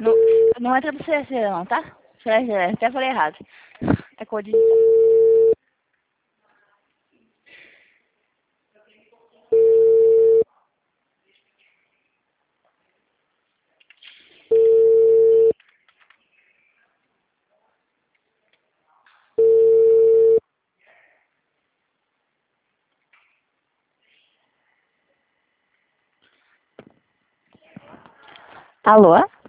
Não, não entra pro CC não, tá? Até falei errado. É cor digital. Alô?